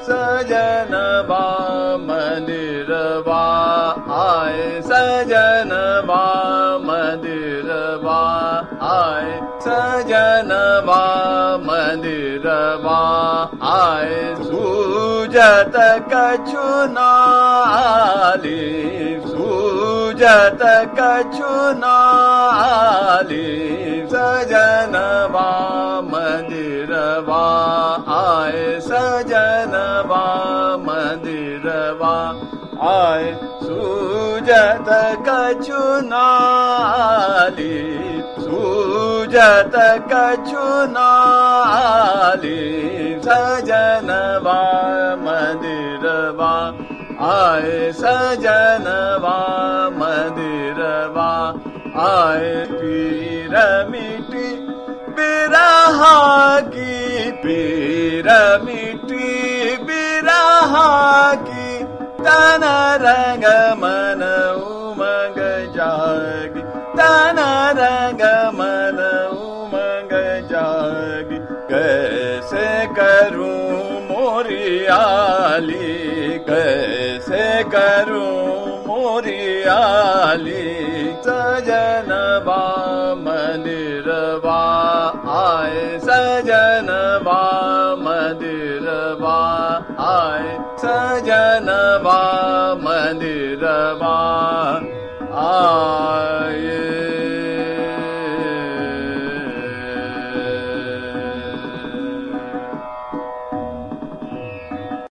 सजनवा मंदिरवा आए सजनवा मंदिरवा आए सजनवा मंदिरवा आए सूजत कछु नाली सूजत कछु नाली सजनवा मंदिरवा आए सजनवा मंदिरवा आए सूजत कछु नाली सूजत कछु नाली सजनवा मंदिरवा आए सजनवा मंदिरवा आए पीर मिटी बिरहा की पीर मिटी बिरहा की तन रंग मन उमंग जागी तन रंग मन उमंग जागी कैसे करूं मोरियाली कैसे करूं मोरियाली सजनवा मंदिरवा आए सजनवा मंदिरवा आए सजनवा मंदिरवा आ